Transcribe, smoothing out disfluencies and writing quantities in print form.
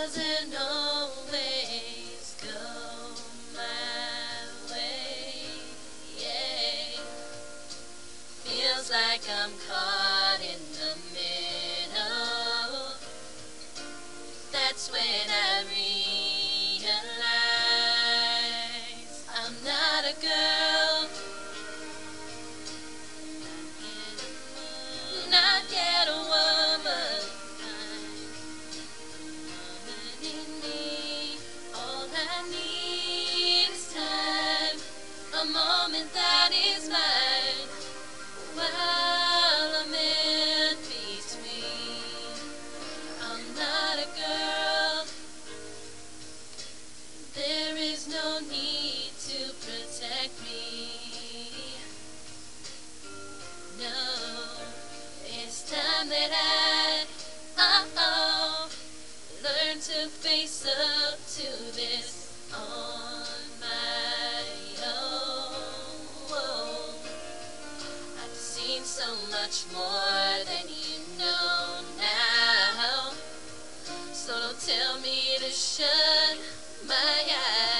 doesn't always go my way. Yeah. Feels like I'm caught in the middle. That's when I realize I'm not a girl, not yet a woman. I'm a woman in me. All I need is time, a moment that is mine, while I'm in between. I'm not a girl. There is no need to protect me. No, it's time that I learn to face up to this on my own. I've seen so much more than you know now, so don't tell me to shut my eyes.